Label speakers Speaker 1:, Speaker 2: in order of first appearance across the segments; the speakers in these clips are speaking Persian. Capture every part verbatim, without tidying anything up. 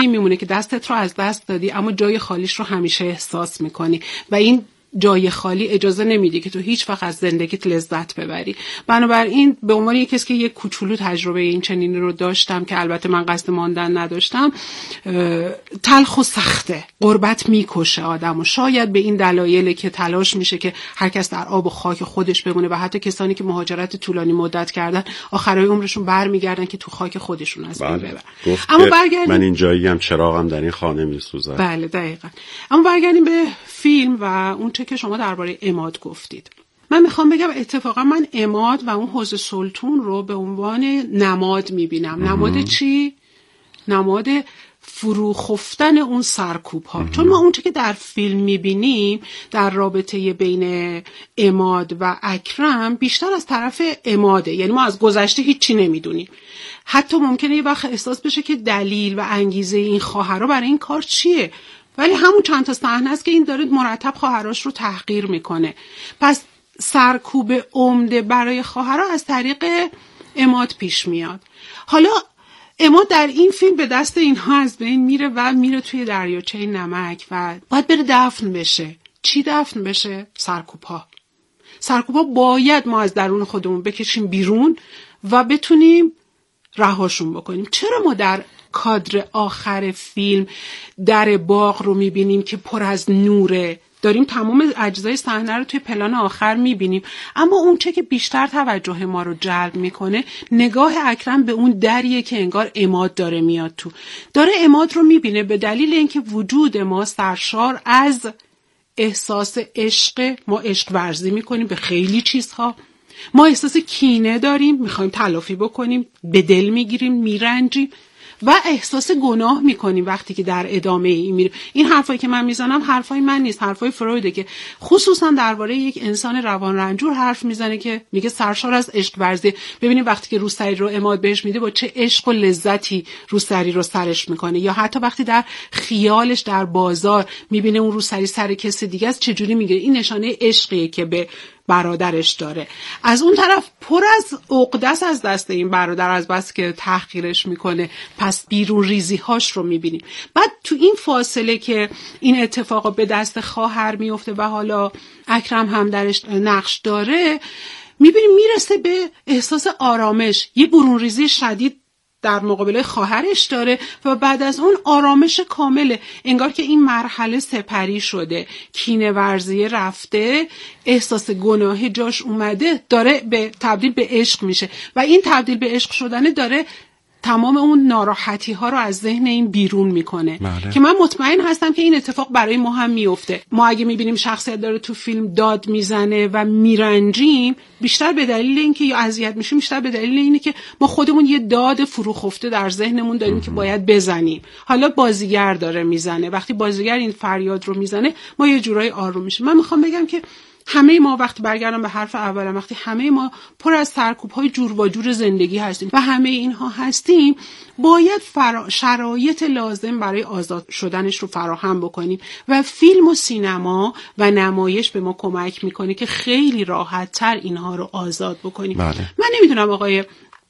Speaker 1: میمونه که دستت رو از دست دادی اما جای خالیش رو همیشه احساس میکنی و این جای خالی اجازه نمیده که تو هیچ وقت از زندگیت لذت ببری. بنابراین به عنوان یک کسی که یک کوچولو تجربه این چنینی رو داشتم که البته من قصد ماندن نداشتم، تلخ و سخته، غربت میکشه آدمو. شاید به این دلایلی که تلاش میشه که هر کس در آب و خاک خودش بمونه و حتی کسانی که مهاجرت طولانی مدت کردن آخرای عمرشون برمیگردن که تو خاک خودشون از بین ببرن.
Speaker 2: اما برگردیم، من این جاییم چراغم در این خانه میسوزه.
Speaker 1: بله دقیقاً. اما برگردیم به فیلم و اون چه که شما درباره عماد گفتید. من میخوام بگم اتفاقا من عماد و اون حوض سلطون رو به عنوان نماد میبینم. نماد چی؟ نماد فرو خفتن اون سرکوب ها. چون ما اون چه که در فیلم میبینیم در رابطه بین عماد و اکرم بیشتر از طرف عماده، یعنی ما از گذشته هیچی نمیدونیم. حتی ممکنه یه وقت احساس بشه که دلیل و انگیزه این خواهرها برای این کار چیه، ولی همون چند تا صحنه است که این داره مرتب خواهرش رو تحقیر میکنه. پس سرکوب عمده برای خواهرها از طریق عماد پیش میاد. حالا عماد در این فیلم به دست اینها از بین میره و میره توی دریاچه نمک و باید بره دفن بشه. چی دفن بشه؟ سرکوب ها. سرکوب ها باید ما از درون خودمون بکشیم بیرون و بتونیم رهاشون بکنیم. چرا ما در کادر آخر فیلم در باغ رو میبینیم که پر از نوره؟ داریم تمام اجزای صحنه رو توی پلان آخر میبینیم، اما اون چه که بیشتر توجه ما رو جلب میکنه نگاه اکرم به اون دریه که انگار عماد داره میاد تو. داره عماد رو میبینه به دلیل اینکه وجود ما سرشار از احساس عشق. ما عشق ورزی میکنیم به خیلی چیزها. ما احساس کینه داریم، میخوایم تلافی بکنیم، به دل میگیریم، میرنجیم و احساس گناه میکنیم وقتی که در ادامه این میریم. این حرفایی که من میزنم حرفای من نیست، حرفای فرویده که خصوصا درباره یک انسان روان رنجور حرف میزنه که میگه سرشار از عشق ورزی. ببینیم وقتی که روسری رو عماد بهش میده با چه عشق و لذتی روسری رو سرش میکنه، یا حتی وقتی در خیالش در بازار میبینه اون روسری سر کسی دیگه است چجوری میگه این نشانه عشقیه که به برادرش داره. از اون طرف پر از عقده از دست این برادر از بس که تحقیرش میکنه، پس بیرون ریزی هاش رو میبینیم. بعد تو این فاصله که این اتفاقا به دست خواهر میفته و حالا اکرم هم درش نقش داره، میبینیم میرسه به احساس آرامش. یه برون ریزی شدید در مقابل خواهرش داره و بعد از اون آرامش کامله. انگار که این مرحله سپری شده، کینه ورزی رفته، احساس گناه جاش اومده، داره به تبدیل به عشق میشه و این تبدیل به عشق شدنه داره تمام اون ناراحتی ها رو از ذهن این بیرون میکنه. بله. که من مطمئن هستم که این اتفاق برای ما هم میفته. ما اگه میبینیم شخصیت داره تو فیلم داد میزنه و میرنجیم، بیشتر به دلیل اینکه یا اذیت میشیم، بیشتر به دلیل اینه که ما خودمون یه داد فروخفته در ذهنمون داریم ام. که باید بزنیم. حالا بازیگر داره میزنه، وقتی بازیگر این فریاد رو میزنه ما یه جورایی آروم میشیم. من میخوام بگم که همه ما وقتی برگردم به حرف اولم، وقتی همه ما پر از سرکوب‌های جور و جور زندگی هستیم و همه اینها هستیم، باید فرا... شرایط لازم برای آزاد شدنش رو فراهم بکنیم و فیلم و سینما و نمایش به ما کمک میکنه که خیلی راحت‌تر اینها رو آزاد بکنیم. بله. من نمیدونم آقای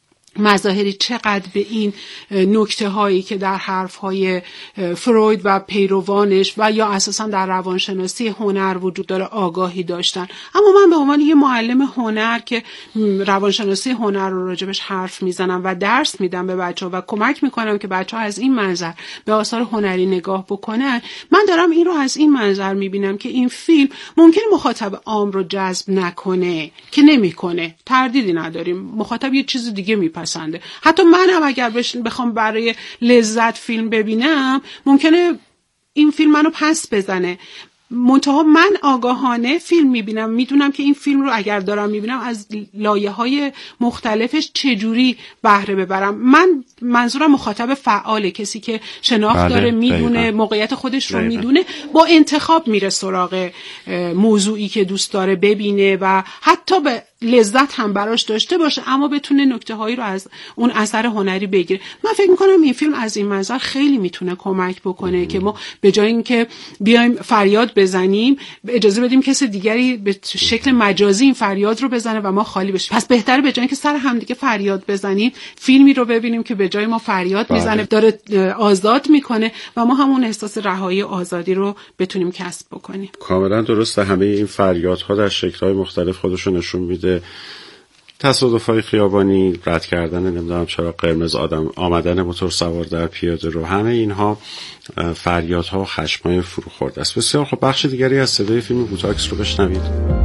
Speaker 1: مظاهری چقدر به این نکته هایی که در حرف های فروید و پیروانش و یا اساسا در روانشناسی هنر وجود داره آگاهی داشتن، اما من به عنوان یه معلم هنر که روانشناسی هنر رو راجبش حرف میزنم و درس میدم به بچه‌ها و کمک میکنم که بچه‌ها از این منظر به آثار هنری نگاه بکنن، من دارم این رو از این منظر میبینم که این فیلم ممکنه مخاطب عام رو جذب نکنه، که نمیکنه، تردیدی نداریم، مخاطب یه چیز دیگه میپسنده. حتی من هم اگر بخوام برای لذت فیلم ببینم ممکنه این فیلم منو پس بزنه. منتها من آگاهانه فیلم میبینم، میدونم که این فیلم رو اگر دارم میبینم از لایه‌های مختلفش چجوری بهره ببرم. من منظورم مخاطب فعاله، کسی که شناخت بله، داره، میدونه موقعیت خودش رو دقیقا. میدونه، با انتخاب میره سراغ موضوعی که دوست داره ببینه و حتی به لذت هم براش داشته باشه اما بتونه نکته هایی رو از اون اثر هنری بگیره. من فکر میکنم این فیلم از این منظر خیلی میتونه کمک بکنه که ما به جای اینکه بیایم فریاد بزنیم اجازه بدیم کسی دیگری به شکل مجازی این فریاد رو بزنه و ما خالی بشیم. پس بهتره به جای اینکه سر هم دیگه فریاد بزنیم فیلمی رو ببینیم که به جای ما فریاد میزنه داره آزاد میکنه و ما همون احساس رهایی آزادی رو بتونیم کسب بکنیم.
Speaker 2: کاملا درسته. همه این فریادها در شکل‌های مختلف خودشون نشون میده. تصادف‌های خیابانی، رد کردن نمیدونم چرا قرمز، آدم آمدن موتور سوار در پیاده رو، همه اینها فریادها و خشم‌های فروخورده است. بسیار خب، بخش دیگری از صدای فیلم بوتاکس رو بشنوید.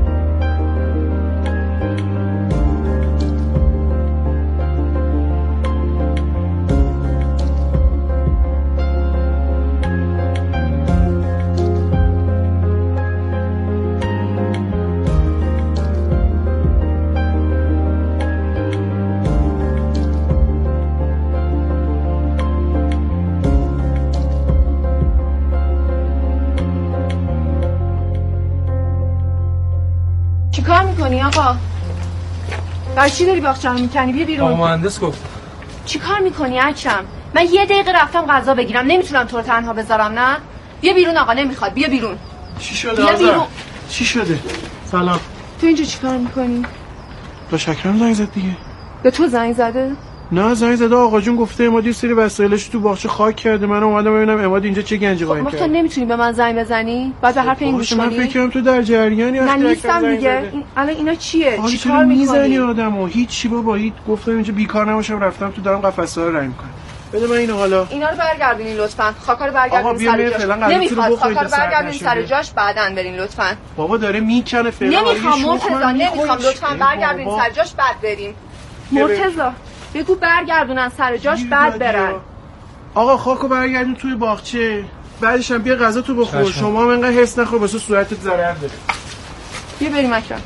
Speaker 3: چیکار میکنی آقا؟ برای چی داری باغچه رو میکنی؟ بیا بیرون.
Speaker 4: آقا مهندس گفت.
Speaker 3: چیکار میکنی اکرم؟ من یه دقیقه رفتم غذا بگیرم، نمیتونم تو رو تنها بذارم. نه بیا بیرون آقا، نمیخواد. بیا بیرون.
Speaker 4: چی شده آقا؟ چی شده؟ سلام.
Speaker 3: تو اینجا چیکار میکنی؟
Speaker 4: با شکرم زنگ زد دیگه.
Speaker 3: به تو زنگ زده؟
Speaker 4: نه زنگ زده، آقا جون گفته اماد یه سری وسایلش تو باغچه خاک کرده. من اومدم ببینم اماد اینجا چه گنجی قایم کرده.
Speaker 3: تو نمیتونی به من زنگ بزنی؟ بعد به حرف این گوش کنی.
Speaker 4: من فکر کنم تو در جریانی هستی.
Speaker 3: من نیستم دیگه. این الان اینا چیه؟
Speaker 4: چیکار می‌کنی آدمو؟ هیچ چی بابا، هیچ گفتم اینجا بیکار نباشم، رفتم تو دارم قفسه‌ها رو رنگ می‌کنم. بده من اینو حالا.
Speaker 3: اینا رو برگردونین لطفاً. خاکا رو برگردونین سر جاش. نمیخواد خاکا رو برگردونین سر جاش، بعداً برین لطفاً.
Speaker 4: بابا داره میکنه فعلا.
Speaker 3: نمیخوام مرتضی، نمیخوام لطفاً برگردونین سر جاش بعد بریم. مرتضی بگو برگردونن سر جاش بعد برن.
Speaker 4: آقا خاکو برگردون توی باغچه، بعدش هم بیا غذا تو بخور. شما هم انقدر حس نخور واسه صورتت ضرر داره.
Speaker 3: بیا بریم اکرم.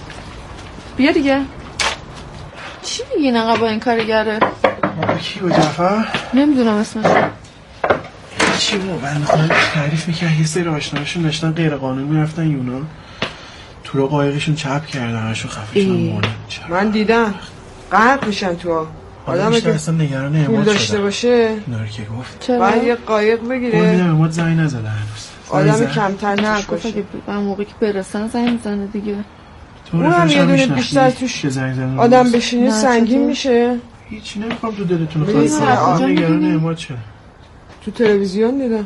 Speaker 3: بیا دیگه. چی میگی این آقا با این کارگره؟
Speaker 4: آقا کی با جعفر؟
Speaker 3: نمیدونم اسمش.
Speaker 4: چی بابا بنده خدا تعریف میکرد یه سری آشناشون داشتن غیر قانونی میرفتن یونان، تو رو قایقشون چپ کردن، هاشو خفشون مونه.
Speaker 5: من دیدم غرق میشن تو. آدم
Speaker 4: اگه اصلا نگران اماد
Speaker 5: پول داشته
Speaker 4: شدن.
Speaker 5: باشه
Speaker 4: اینا رو که گفت
Speaker 5: باید یه قایق بگیره.
Speaker 4: قول میدم اماد زنگ نزده هنوز.
Speaker 5: آدم کمتر
Speaker 3: نه گفت اگه من موقعی که برسن زنگ میزنه دیگه.
Speaker 5: اون هم یه دونه بیشتر توش آدم بشینه سنگین میشه.
Speaker 4: هیچی نمیخوام تو دلتون خواهد نگران اماد شد.
Speaker 5: تو تلویزیون دیدم.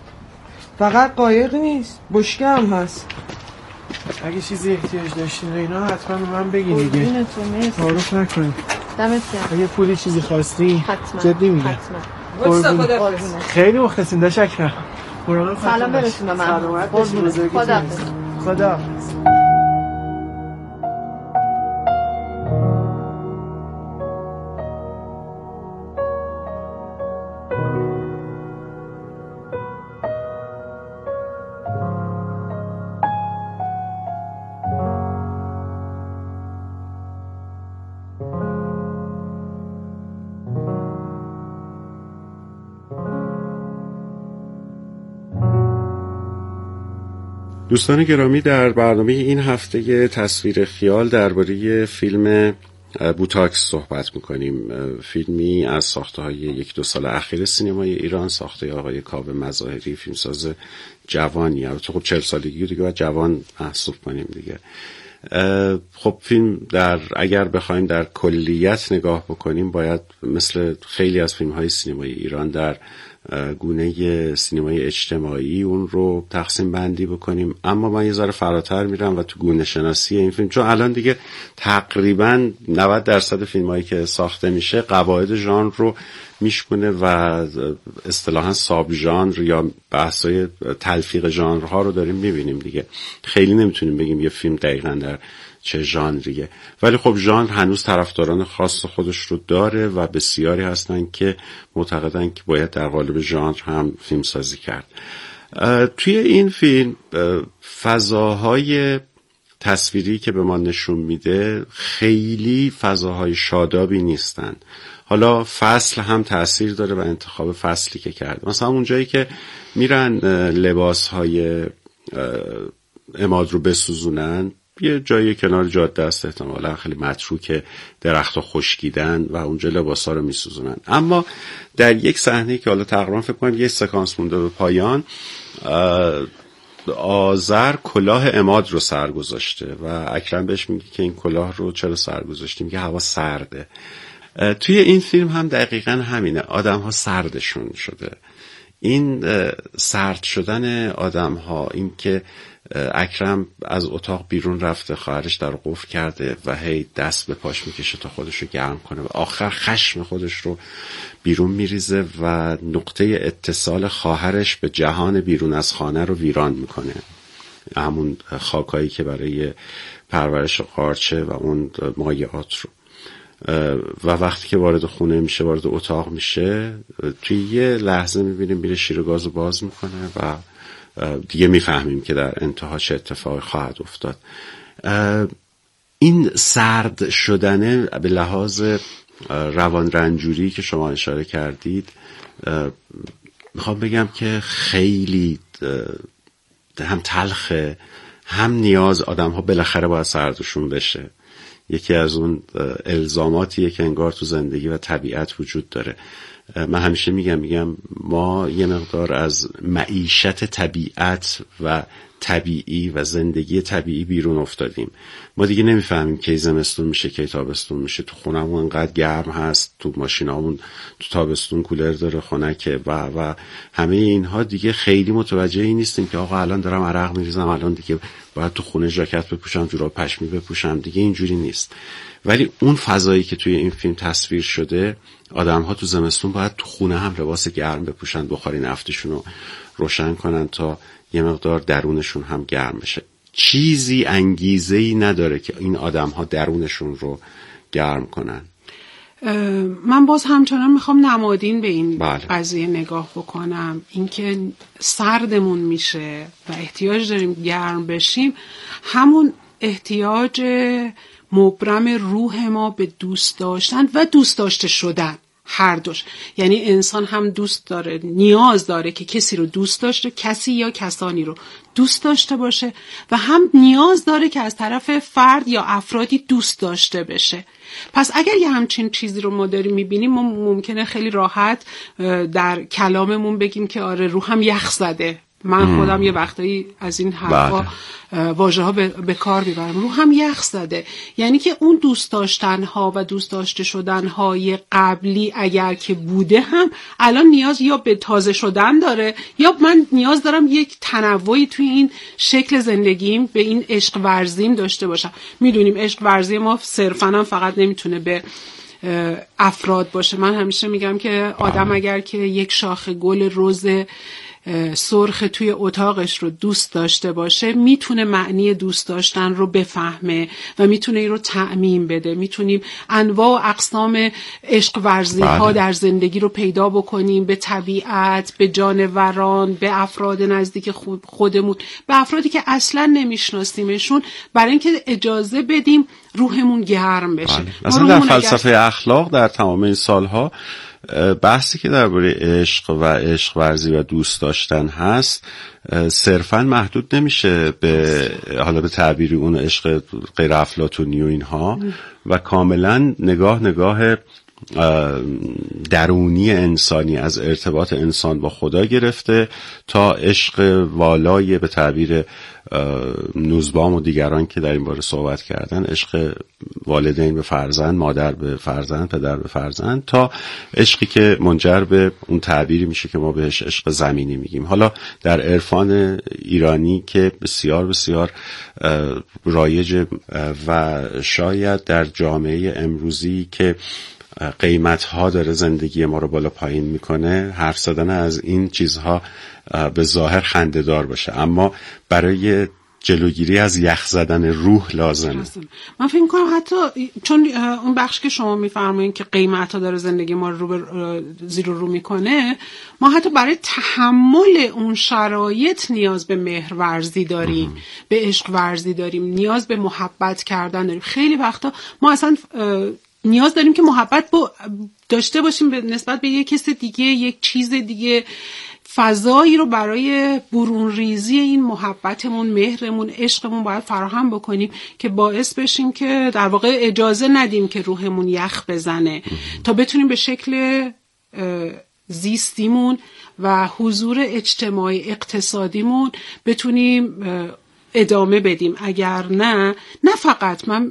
Speaker 5: فقط قایق نیست، بشکه هم هست.
Speaker 4: اگه چیزی احتیاج داشتین اینا حتما به من بگین دیگه. تعارف نکنیم.
Speaker 3: دمت گرم.
Speaker 4: اگه پولی چیزی خواستی جدی میگم.
Speaker 5: حتما.
Speaker 4: خیلی مخلصین داشتم.
Speaker 3: سلام برسون به من. خدا
Speaker 4: خدا.
Speaker 2: دوستان گرامی، در برنامه این هفته تصویر خیال درباره فیلم بوتاکس صحبت میکنیم. فیلمی از ساخته‌های یک دو سال اخیر سینمای ایران، ساخته آقای کاوه مظاهری، فیلمساز جوانی. البته خب چهل سالگی دیگه باید جوان محسوب کنیم دیگه. خب فیلم در اگر بخوایم در کلیت نگاه بکنیم باید مثل خیلی از فیلم‌های سینمای ایران در گونه سینمای اجتماعی اون رو تقسیم بندی بکنیم، اما من یه ذره فراتر میرم و تو گونه شناسی این فیلم، چون الان دیگه تقریبا نود درصد فیلمایی که ساخته میشه قواعد ژانر رو میشکنه و اصطلاحاً ساب ژانر یا بحثای تلفیق ژانرها رو داریم میبینیم دیگه. خیلی نمیتونیم بگیم یه فیلم دقیقاً در چه ژانریه، ولی خب ژانر هنوز طرفداران خاص خودش رو داره و بسیاری هستن که معتقدن که باید در قالب ژانر هم فیلم سازی کرد. توی این فیلم فضاهای تصویری که به ما نشون میده خیلی فضاهای شادابی نیستن. حالا فصل هم تأثیر داره و انتخاب فصلی که کرده. مثلا اون جایی که میرن لباسهای عماد رو بسوزونن، یه جایی کنار جاده است، احتمالا خیلی متروکه، درخت‌ها خشکیدن و اونجا لباسا رو میسوزونن. اما در یک صحنه که حالا تقریبا فکر کنم یه سکانس مونده به پایان، آذر کلاه عماد رو سر گذاشته و اکرم بهش میگه که این کلاه رو چرا سر گذاشتی؟ میگه هوا سرده. توی این فیلم هم دقیقاً همینه، آدم‌ها سردشون شده. این سرد شدن آدم‌ها، این که اکرم از اتاق بیرون رفته، خواهرش در قفل کرده و هی دست به پاش میکشه تا خودش رو گرم کنه و آخر خشم خودش رو بیرون میریزه و نقطه اتصال خواهرش به جهان بیرون از خانه رو ویران میکنه، همون خاکایی که برای پرورش قارچه و اون مایعات رو. و وقتی که وارد خونه میشه، وارد اتاق میشه، توی یه لحظه میبینیم میره شیر گازو باز میکنه و دیگه میفهمیم که در انتها چه اتفاقی خواهد افتاد. این سرد شدن به لحاظ روان رنجوری که شما اشاره کردید، میخوام بگم که خیلی هم تلخه، هم نیاز آدم ها بالاخره باید سردشون بشه. یکی از اون الزاماتیه که انگار تو زندگی و طبیعت وجود داره. من همیشه میگم میگم ما یه مقدار از معیشت طبیعت و طبیعی و زندگی طبیعی بیرون افتادیم. ما دیگه نمیفهمیم کی زمستون میشه کی تابستون میشه. تو خونمون انقدر گرم هست، تو ماشینامون تو تابستون کولر داره، خنکه و و همه اینها دیگه خیلی متوجه این نیستیم که آقا الان دارم عرق میریزم، الان دیگه باید تو خونه ژاکت بپوشم، جوراب پشمی بپوشم. دیگه اینجوری نیست. ولی اون فضایی که توی این فیلم تصویر شده، آدم‌ها تو زمستون باید تو خونه هم لباس گرم بپوشن، بخاری نفتشون رو روشن کنن تا یه مقدار درونشون هم گرم بشه. چیزی انگیزه‌ای نداره که این آدم‌ها درونشون رو گرم کنن.
Speaker 1: من باز همچنان میخوام نمادین به این
Speaker 2: بله.
Speaker 1: قضیه نگاه بکنم. اینکه سردمون میشه و احتیاج داریم گرم بشیم، همون احتیاج مبرم روح ما به دوست داشتن و دوست داشته شدن، هر دوش. یعنی انسان هم دوست داره، نیاز داره که کسی رو دوست داشته، کسی یا کسانی رو دوست داشته باشه، و هم نیاز داره که از طرف فرد یا افرادی دوست داشته بشه. پس اگر یه همچین چیزی رو ما داریم میبینیم، ما ممکنه خیلی راحت در کلاممون بگیم که آره روحم یخ زده. من خودم یه وقتایی از این حرفا واژه ها به, به کار میبرم، رو هم یخ زده. یعنی که اون دوست داشتن ها و دوست داشته شدن های قبلی اگر که بوده هم الان نیاز یا به تازه شدن داره، یا من نیاز دارم یک تنوعی توی این شکل زندگیم به این عشق ورزیم داشته باشم. میدونیم عشق ورزی ما صرفاً هم فقط نمیتونه به افراد باشه. من همیشه میگم که آدم اگر که یک شاخه گل رز سرخ توی اتاقش رو دوست داشته باشه، میتونه معنی دوست داشتن رو بفهمه و میتونه این رو تعمیم بده. میتونیم انواع و اقسام عشق ورزی ها در زندگی رو پیدا بکنیم، به طبیعت، به جانوران، به افراد نزدیک خودمون، به افرادی که اصلا نمیشناسیمشون، برای اینکه اجازه بدیم روحمون گرم بشه.
Speaker 2: اصلا در فلسفه اگر... اخلاق در تمام این سالها بحثی که درباره عشق و عشق ورزی و دوست داشتن هست صرفاً محدود نمیشه به حالا به تعبیری اون عشق غیر افلاطونی و اینها، و کاملا نگاه نگاه درونی انسانی از ارتباط انسان با خدا گرفته تا عشق والای به تعبیر نوزبام و دیگران که در این باره صحبت کردن، عشق والدین به فرزند، مادر به فرزند، پدر به فرزند، تا عشقی که منجر به اون تعبیری میشه که ما بهش عشق زمینی میگیم. حالا در عرفان ایرانی که بسیار بسیار رایج و شاید در جامعه امروزی که قیمت ها داره زندگی ما رو بالا پایین میکنه، حرف زدن از این چیزها به ظاهر خنده‌دار باشه، اما برای جلوگیری از یخ زدن روح لازمه.
Speaker 1: من فکر می‌کنم حتی چون اون بخش که شما می‌فرمایین که قیمت ها داره زندگی ما رو رو زیر و رو میکنه، ما حتی برای تحمل اون شرایط نیاز به مهر ورزی داریم، ام. به عشق ورزی داریم، نیاز به محبت کردن داریم. خیلی وقتا ما اصلا نیاز داریم که محبت با داشته باشیم به نسبت به یک کس دیگه، یک چیز دیگه، فضایی رو برای برون ریزی این محبتمون، مهرمون، عشقمون باید فراهم بکنیم که باعث بشیم که در واقع اجازه ندیم که روحمون یخ بزنه تا بتونیم به شکل زیستیمون و حضور اجتماعی اقتصادیمون بتونیم ادامه بدیم. اگر نه نه فقط، من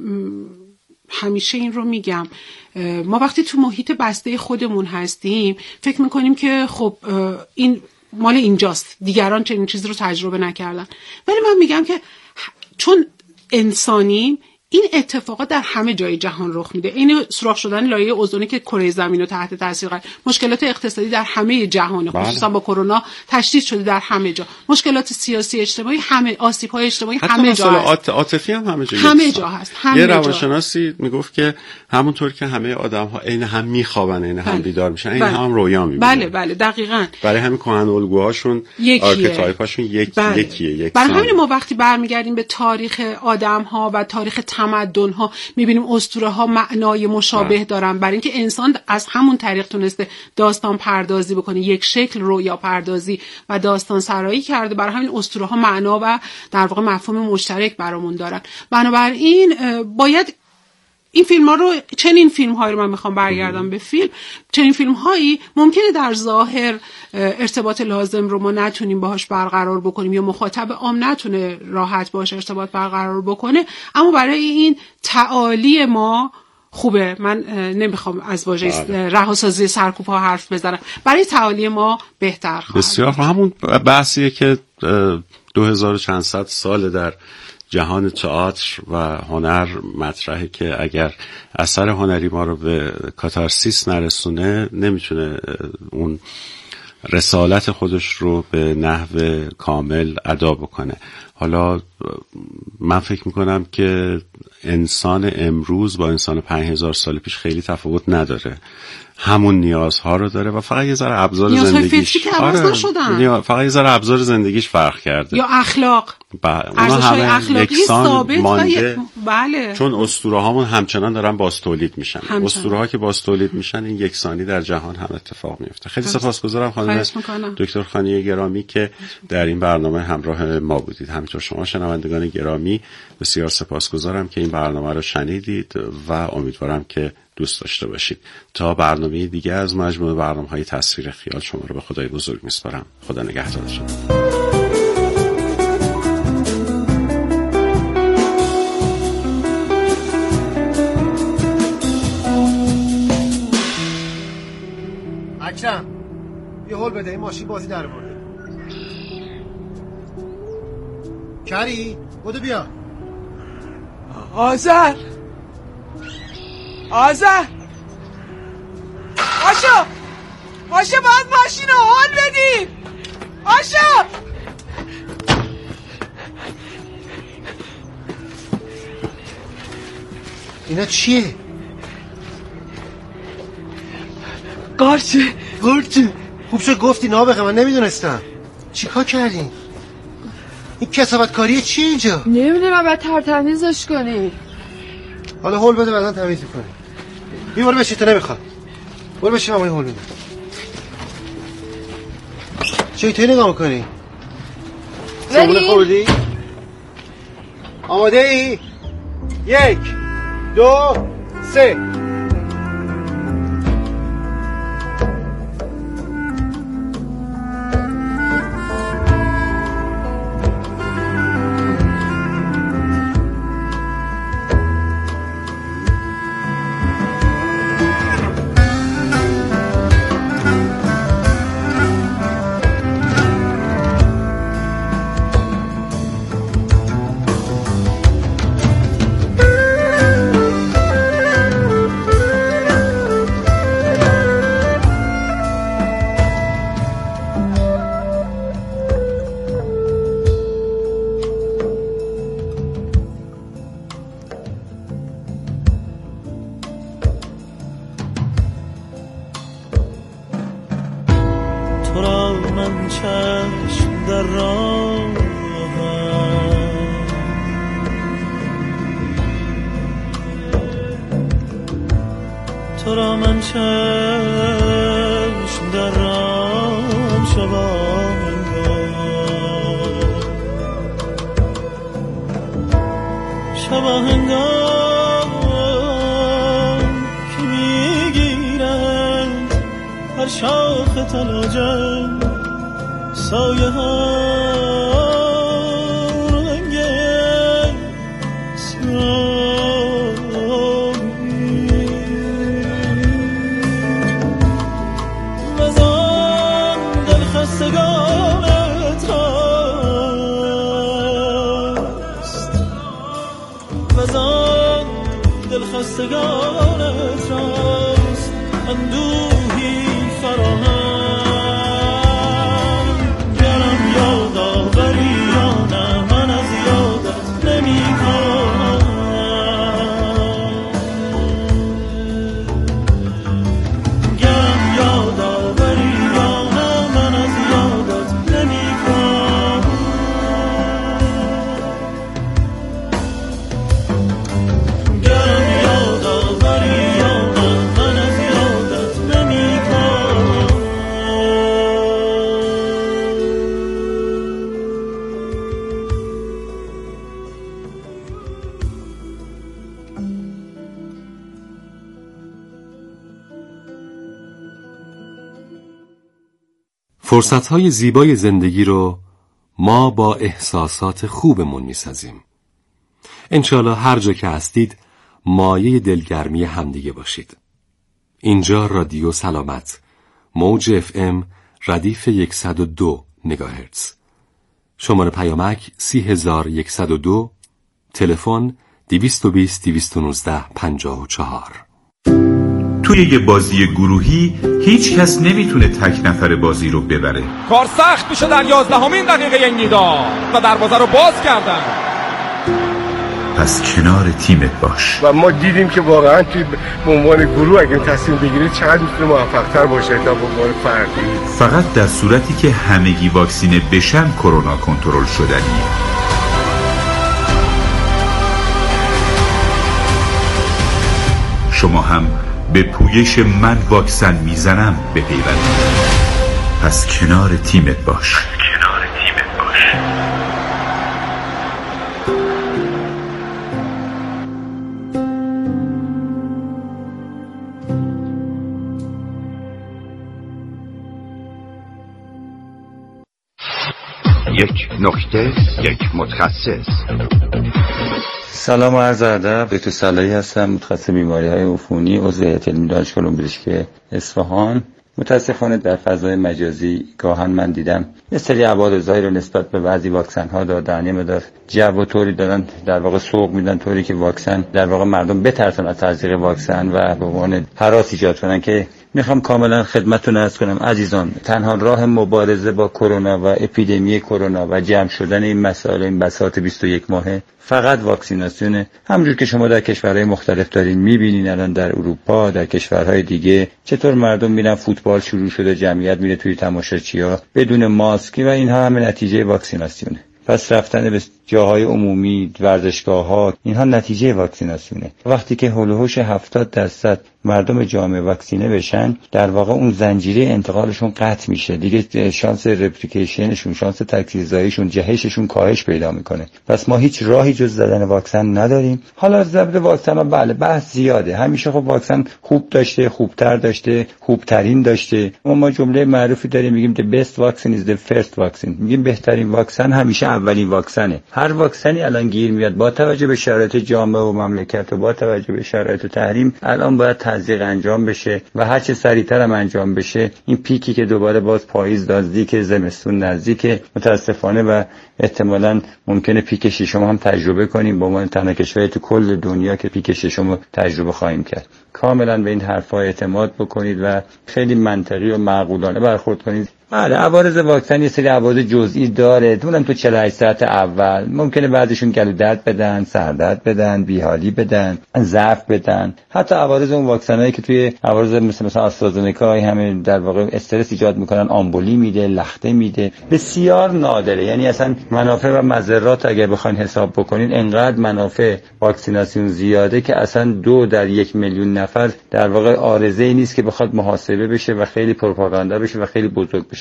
Speaker 1: همیشه این رو میگم، ما وقتی تو محیط بسته خودمون هستیم فکر میکنیم که خب این مال اینجاست، دیگران چنین چیزی رو تجربه نکردن، ولی من میگم که چون انسانیم این اتفاقات در همه جای جهان رخ میده. این سوراخ شدن لایه اوزونی که کره زمین رو تحت تاثیر قرار، مشکلات اقتصادی در همه جهان، خصوصا با کرونا تشدید شده در همه جا، مشکلات سیاسی اجتماعی، همه آسیب‌های اجتماعی همه جا هست.
Speaker 2: عاطفی هم همه جا
Speaker 1: همه جا هست. همه
Speaker 2: یه روانشناسی میگفت که همونطور که همه آدم‌ها عین هم میخوابن، عین هم بیدار میشن، عین هم رویا میبینن.
Speaker 1: بله بله دقیقاً.
Speaker 2: برای همین کهن الگوهاشون، آرکتایپاشون یک
Speaker 1: بله.
Speaker 2: یکیه. یک
Speaker 1: برای همین ما وقتی برمیگردیم به تاریخ آدم‌ها و تاریخ تمدن‌ها میبینیم اسطوره ها معنای مشابه آه. دارن، برای اینکه انسان از همون طریق تونسته داستان پردازی بکنه، یک شکل رویا پردازی و داستان سرایی کرده، برای همین اسطوره ها معنا و در واقع مفهوم مشترک برامون دارن. بنابراین باید این فیلم ها رو، چنین فیلم هایی رو من میخوام برگردم به فیلم، چنین فیلم هایی ممکنه در ظاهر ارتباط لازم رو ما نتونیم باهاش برقرار بکنیم یا مخاطب عام نتونه راحت باهاش ارتباط برقرار بکنه، اما برای این تعالی ما خوبه. من نمیخوام از واژه رهاسازی سرکوب‌ها حرف بزنم، برای تعالی ما بهتر خواهد.
Speaker 2: بسیار همون بحثیه که دو هزار و چند صد سال در جهان تئاتر و هنر مطرحه که اگر اثر هنری ما رو به کاتارسیس نرسونه نمیتونه اون رسالت خودش رو به نحو کامل ادا بکنه. حالا من فکر میکنم که انسان امروز با انسان پنج هزار سال پیش خیلی تفاوت نداره، همون نیازها رو داره و فقط یه ذره ابزار زندگیش آره فقط یه ذره ابزار زندگیش فرق کرده
Speaker 1: یا اخلاق
Speaker 2: ارزش‌های اخلاقی ثابت مانده.
Speaker 1: بله.
Speaker 2: چون اسطوره هامون همچنان دارن باز تولید میشن، اسطوره ها که باز تولید میشن این یکسانی در جهان هم اتفاق میفته. خیلی سپاسگزارم خانم دکتر خانی گرامی که در این برنامه همراه ما بودید. همینطور شما شنوندگان گرامی بسیار سپاسگزارم که این برنامه رو شنیدید و امیدوارم که دوست داشته باشید. تا برنامه دیگه از مجموعه برنامه‌های تصویر خیال شما رو به خدای بزرگ میسپارم. خدا نگهدارتون.
Speaker 6: اکرم یه هول بده، این ماشین بازی در برده. کری بودو بیا.
Speaker 5: آذر آذر آشا آشا باید ماشین رو هول بدیم. آشا
Speaker 6: اینا چیه؟
Speaker 5: قارچه
Speaker 6: قارچه خوب شد گفتی نابغه، من نمیدونستم. چی کار کردین؟ این کسافت کاریه چیه اینجا؟
Speaker 3: نمیدونم باید ترتمیزش کنی.
Speaker 6: حالا هول بده بعدن تمیز کنی. بی برو بشی، تو نمیخواد. برو بشی من هول میدم. چه توی نگاه میکنی؟ صابونه خوردی؟ آماده ای؟ یک دو سه.
Speaker 7: تو را من چشم در راه شبا شب هنگام که میگیرن هر شاخ تلاجن سایه ها رنگه سیاهی وزان دل خستگانت راست وزان دل خستگانت راست اندوهی فراهم
Speaker 8: فرصت‌های زیبای زندگی رو ما با احساسات خوبمون می‌سازیم. انشالله هر جا که هستید مایه دلگرمی همدیگه باشید. اینجا رادیو سلامت، موج اف ام ردیف صد و دو مگاهرتز. شماره پیامک سی هزار و صد و دو، تلفن دویست و بیست دویست و نوزده پنجاه و چهار.
Speaker 9: توی یه بازی گروهی هیچ کس نمیتونه تک نفر بازی رو ببره.
Speaker 10: کار سخت میشه در یازدهمین دقیقه نیدا و دروازه رو باز کردن.
Speaker 9: پس کنار تیمت باش.
Speaker 11: و ما دیدیم که واقعا توی به عنوان گروه اگه تصمیم بگیرید چقدر میتونه موفق‌تر باشه تا به عنوان فردی.
Speaker 9: فقط در صورتی که همگی واکسینه بشن کرونا کنترل شدنیه. شما هم به پویش من واکسن میزنم بپیوندید. پس کنار تیمت باش. کنار تیمت باش.
Speaker 12: یک نکته، یک متخصص.
Speaker 13: سلام و عرض ادب. دکتر صلاحی هستم، متخصص بیماری‌های عفونی، عضو هیئت علمی دانشگاه علوم پزشکی اصفهان. متاسفانه در فضای مجازی گاهن من دیدم یه سری عوارضایی رو نسبت به بعضی واکسن ها دادن، یه مقدار جو و طوری دادن، در واقع سوق میدن طوری که واکسن در واقع مردم بترسن از تزریق واکسن و به عنوان هراس ایجاد کنن که میخوام کاملا خدمتتون عرض کنم عزیزان، تنها راه مبارزه با کرونا و اپیدمی کرونا و جمع شدن این مسائل، این بساط بیست و یک ماهه فقط واکسیناسیونه. همونجور که شما در کشورهای مختلف دارین میبینین الان در اروپا، در کشورهای دیگه چطور مردم میرن فوتبال شروع شده، جمعیت میره توی تماشاچی‌ها بدون ماسک و اینها همه نتیجه واکسیناسیونه. پس رفتن به جاهای عمومی، ورزشگاه‌ها، اینها نتیجه واکسیناسیونه. وقتی که هول و هوش هفتاد درصد مردم جامعه واکسینه بشن، در واقع اون زنجیره انتقالشون قطع میشه. دیگه شانس رپلیکیشنشون، شانس تکثیرزاییشون، جهششون کاهش پیدا میکنه. پس ما هیچ راهی جز زدن واکسن نداریم. حالا ضد واکسن ها بله بحث زیاده. همیشه خب واکسن خوب داشته، خوبتر داشته، خوبترین داشته. ما ما جمله معروفی داریم میگیم the best vaccine is the first vaccine. میگیم بهترین واکسن همیشه اولین واکسنه. هر واکسنی الان گیر میاد با توجه به شرایط جامعه و مملکت و با توجه به شرایط تحریم الان باید تزریق انجام بشه و هر چه سریعتر هم انجام بشه. این پیکی که دوباره باز پاییز نزدیک، زمستون نزدیک، متاسفانه و احتمالاً ممکنه پیک ششم هم تجربه کنیم با ما تنها کشوری تو کل دنیا که پیک ششم رو تجربه خواهیم کرد. کاملا به این حرفا اعتماد بکنید و خیلی منطقی و معقولانه برخورد کنید. بله عوارض واکسن یه سری عوارض جزئی داره، اونم تو چهل و هشت ساعت اول ممکنه بعضیشون گلو درد بدن، سردرد بدن، بیحالی بدن، ضعف بدن. حتی عوارض اون واکسنایی که توی عوارض مثل مثلا آسترازنکا همه در واقع استرس ایجاد میکنن، آمبولی میده، لخته میده، بسیار نادره. یعنی اصلا منافع و مضرات اگه بخواید حساب بکنین انقدر منافع واکسیناسیون زیاده که اصلا دو در یک میلیون نفر در واقع عارضه‌ای نیست که بخواد محاسبه بشه و خیلی پروپاگاندا بشه و خیلی بزرگ بشه.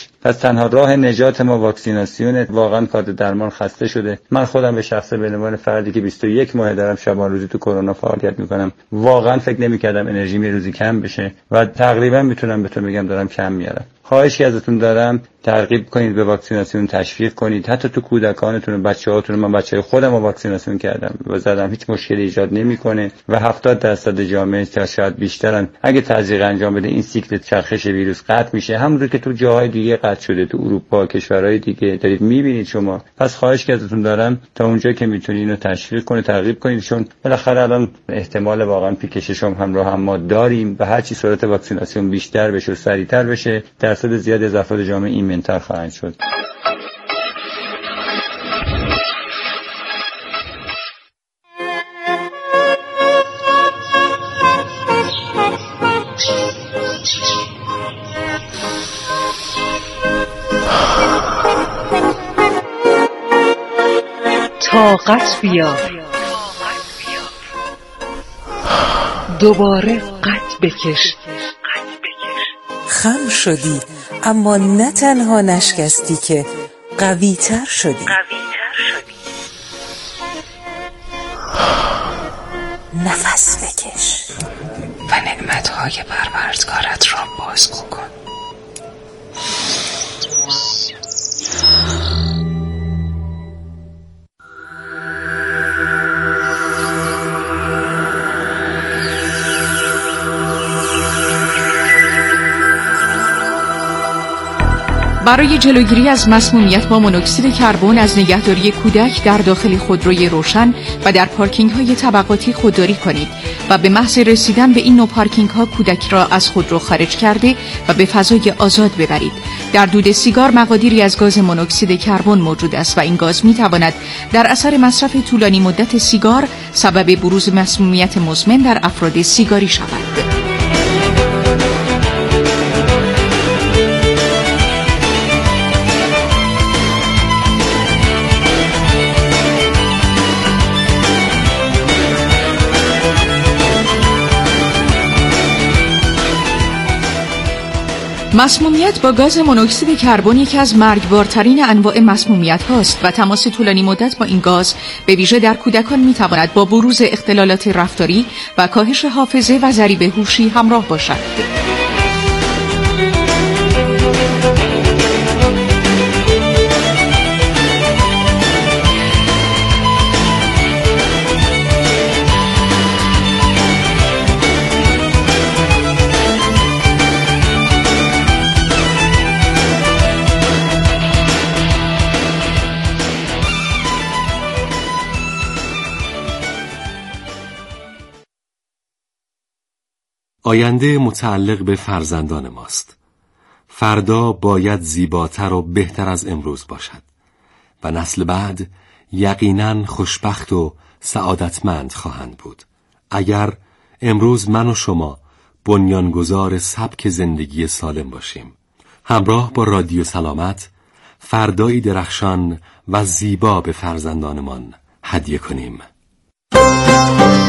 Speaker 13: نیستش. پس تنها راه نجات ما واکسیناسیونه. واقعا کادر درمان خسته شده. من خودم به شخصه به عنوان فردی که بیست و یک ماه دارم شبان روزی تو کرونا فعالیت میکنم، واقعا فکر نمیکردم انرژیم روزی کم بشه و تقریبا میتونم بهتون بگم دارم کم میارم. خواهشی ازتون دارم ترغیب کنید به واکسیناسیون، تشویق کنید. حتی تو کودکانتون و بچه‌هاتون، من بچه‌های خودم رو واکسیناسیون کردم و زدم، هیچ مشکلی ایجاد نمیکنه و هفتاد درصد جامعه تا شاید بیشترن اگه تزریق انجام بده این سیکل چرخش ویروس قطع میشه، همونطور که تو جاهای دیگه قطع شده، تو اروپا، کشورهای دیگه دارید میبینید شما. پس خواهش که ازتون دارم تا اونجا که میتونید اینو تشویق کنید، ترغیب کنید، چون بالاخره الان احتمال واقعا پیک ششم همراه هم ما داریم و هر چی سرعت واکسیناسیون بیشتر بشه و سریعتر بشه، درصد زیادی از افراد جامعه ایمن‌تر خواهند شد.
Speaker 14: طاقت بیار، دوباره قد بکش.
Speaker 15: خم شدی اما نه تنها نشکستی که قوی تر شدی. نفس بکش و نعمتهای پروردگارت را بازگو کن.
Speaker 16: برای جلوگیری از مسمومیت با مونوکسید کربن از نگهداری کودک در داخل خودروی روشن و در پارکینگ‌های طبقاتی خودداری کنید و به محض رسیدن به این نوع پارکینگ‌ها کودک را از خودرو خارج کرده و به فضای آزاد ببرید. در دود سیگار مقادیری از گاز مونوکسید کربن موجود است و این گاز می‌تواند در اثر مصرف طولانی مدت سیگار سبب بروز مسمومیت مزمن در افراد سیگاری شود. مسمومیت با گاز مونوکسید کربن یکی از مرگبارترین انواع مسمومیت هاست و تماس طولانی مدت با این گاز به ویژه در کودکان میتواند با بروز اختلالات رفتاری و کاهش حافظه و ضریب هوشی همراه باشد.
Speaker 8: آینده متعلق به فرزندان ماست. فردا باید زیباتر و بهتر از امروز باشد و نسل بعد یقیناً خوشبخت و سعادتمند خواهند بود. اگر امروز من و شما بنیانگذار سبک زندگی سالم باشیم، همراه با رادیو سلامت فردایی درخشان و زیبا به فرزندانمان هدیه کنیم.